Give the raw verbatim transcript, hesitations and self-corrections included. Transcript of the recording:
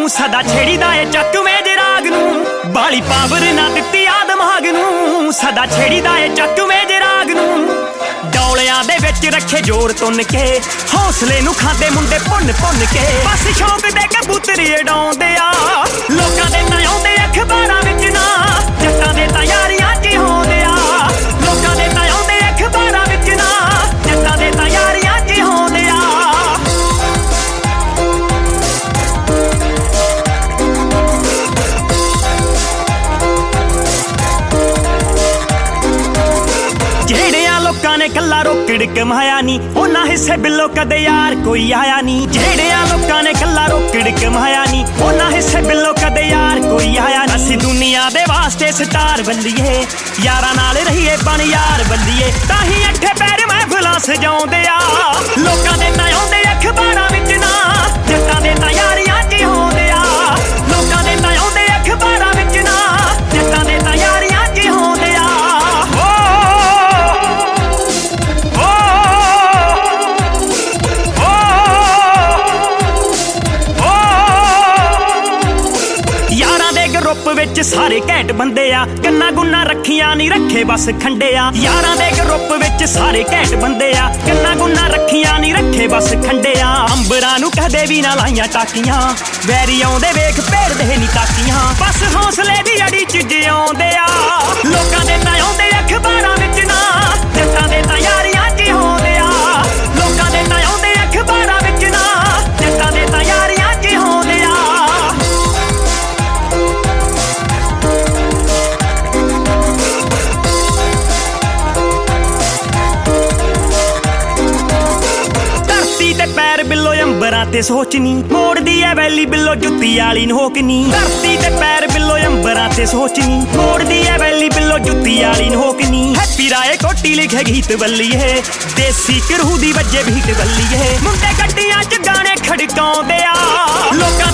ਨੂੰ ਸਦਾ ਛੇੜੀਦਾ ਏ ਚੱਕਵੇਂ ਜੇ ਰਾਗ ਨੂੰ ਬਾਲੀ ਪਾਵਰ ਨਾ ਦਿੱਤੀ ਆ ਦਿਮਾਗ ਨੂੰ ਸਦਾ ਛੇੜੀਦਾ ਏ ਚੱਕਵੇਂ ਜੇ ਰਾਗ ਨੂੰ ਡੌਲਿਆਂ ਦੇ ਵਿੱਚ ਰੱਖੇ ਜੋਰ ਤੁੰਨ ਕੇ ਹੌਸਲੇ ਨੂੰ ਖਾਂਦੇ ਮੁੰਡੇ ਭੁੰਨ ਭੁੰਨ ਕੇ ਬਸ ਸ਼ੌਂਕ ਦੇ ਕਬੂਤਰੀ ਉਡਾਉਂਦੇ ਆ ਲੋਕਾਂ ਦੇ ਨਾਂ ਆਉਂਦੇ ਅਖਬਾਰਾਂ ਵਿੱਚ ਨਾ ਜੱਟਾਂ ਦੇ ਤਾਂ ਯਾਰੀਆਂ 'ਚ ਹੁੰਦੇ ਆ ਲੋਕਾਂ ਦੇ ਨਾਂ ਆਉਂਦੇ ਅਖਬਾਰਾਂ ਵਿੱਚ ਨਾ ਜੱਟਾਂ ਦੇ ਤਾਂ ਯਾਰੀਆਂ 'ਚ ਹੁੰਦੇ ਆ ਜਿਹੜਿਆਂ ਲੋਕਾਂ ਨੇ ਕੱਲਾ ਰੋਕੜ ਕਮਾਇਆ ਨੀ ਉਹਨਾਂ ਹਿੱਸੇ ਬਿੱਲੋ ਕਦੇ ਯਾਰ ਕੋਈ ਆਇਆ ਨੀ ਜਿਹੜਿਆਂ ਲੋਕਾਂ ਨੇ ਕੱਲਾ ਰੋਕੜ ਕਮਾਇਆ ਨੀ ਉਹਨਾਂ ਹਿੱਸੇ ਬਿੱਲੋ ਕਦੇ ਯਾਰ ਕੋਈ ਆਇਆ ਨੀ ਅਸੀਂ ਦੁਨੀਆ ਦੇ ਵਾਸਤੇ ਸਟਾਰ ਬੱਲੀਏ ਯਾਰਾਂ ਨਾਲ ਰਹੀਏ ਬਣ ਯਾਰ ਬੱਲੀਏ ਤਾਂ ਹੀ ਅੱਠੇ ਪੈਰ ਮਹਿਫਲਾਂ ਸਜਾਉਂਦੇ ਆ ਲੋਕਾਂ ਦੇ ਨਾਂ ਆਉਂਦੇ ਅਖਬਾਰਾਂ ਵਿੱਚ ਨਾ ਜੱਟਾਂ ਦੇ ਤਾਂ ਯਾਰੀਆਂ 'ਚ ਹੁੰਦੇ ਆ ਲੋਕਾਂ ਦੇ ਨਾਂ ਆਉਂਦੇ ਅਖਬਾਰਾਂ ਵਿੱਚ ਨਾ ਜੱਟਾਂ ਦੇ ਤਾਂ ਯਾਰੀਆਂ 'ਚ ਹੁੰਦੇ ਆ ਗਰੁੱਪ ਵਿੱਚ ਸਾਰੇ ਘੈਂਟ ਬੰਦੇ ਆ ਕੰਨਾ ਗੁੰਨਾ ਰੱਖੀਆਂ ਨਹੀਂ ਰੱਖੇ ਬਸ ਖੰਡੇ ਆ ਯਾਰਾਂ ਦੇ ਗਰੁੱਪ ਵਿੱਚ ਸਾਰੇ ਘੈਂਟ ਬੰਦੇ ਆ ਕੰਨਾ ਗੁੰਨਾ ਰੱਖੀਆਂ ਨਹੀਂ ਰੱਖੇ ਬਸ ਖੰਡੇ ਆ ਅੰਬਰਾਂ ਨੂੰ ਕਦੇ ਵੀ ਨਾ ਲਾਈਆਂ ਟਾਕੀਆਂ ਵੈਰੀ ਆਉਂਦੇ ਵੇਖ ਭੇੜਦੇ ਨਹੀਂ ਤਾਕੀਆਂ ਬਸ ਹੌਸਲੇ ਦੀ ਅੜੀ 'ਚ ਜਿਉਂਦੇ ਆ ਲੋਕਾਂ ਦੇ ਨਾਂ ਆਉਂਦੇ ਅਖਬਾਰਾਂ ਵਿੱਚ ਨਾ ਜੱਟਾਂ ਦੇ ਤਾਂ ਯਾਰੀਆਂ 'ਚ ਹੁੰਦੇ ਆ ਲੋਕਾਂ ਦੇ ਨਾਂ ਆਉਂਦੇ ਅਖਬਾਰਾਂ ਵਿੱਚ ਨਾ ਜੱਟਾਂ ਦੇ ਤਾਂ ਯਾਰੀਆਂ 'ਚ ਹੁੰਦੇ ਆ ਪੈਰ ਬਿੱਲੋ ਅੰਬਰਾਂ ਤੇ ਸੋਚਨੀ ਮੋੜਦੀ ਐ ਵੈਲੀ ਬਿੱਲੋ ਜੁੱਤੀ ਵਾਲੀ ਨੋਕਨੀ ਧਰਤੀ ਤੇ ਪੈਰ ਬਿੱਲੋ ਅੰਬਰਾਂ ਤੇ ਸੋਚਨੀ ਮੋੜਦੀ ਐ ਵੈਲੀ ਬਿੱਲੋ ਜੁੱਤੀ ਵਾਲੀ ਨੋਕਨੀ ਹੈਪੀ ਰਾਏ ਕੋਟੀ ਲਿਖੇ ਗੀਤ ਬੱਲੀਏ ਦੇਸੀ ਕਰਹੂ ਦੀ ਵੱਜੇ ਬੀਟ ਬੱਲੀਏ ਮੁੰਡੇ ਗੱਡੀਆਂ 'ਚ ਗਾਣੇ ਖੜਕਾਉਂਦੇ ਆ ਲੋਕਾਂ